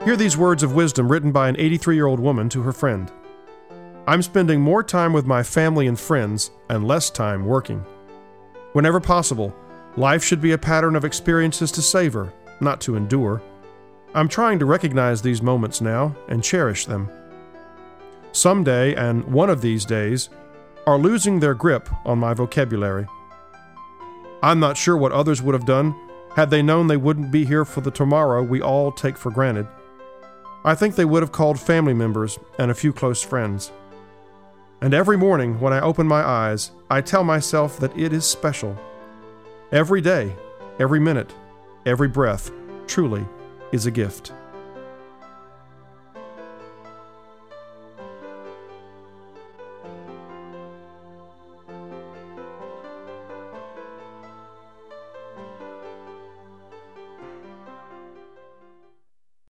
Hear these words of wisdom written by an 83-year-old woman to her friend. I'm spending more time with my family and friends and less time working. Whenever possible, life should be a pattern of experiences to savor, not to endure. I'm trying to recognize these moments now and cherish them. Someday, and one of these days, are losing their grip on my vocabulary. I'm not sure what others would have done had they known they wouldn't be here for the tomorrow we all take for granted. I think they would have called family members and a few close friends. And every morning when I open my eyes, I tell myself that it is special. Every day, every minute, every breath truly is a gift.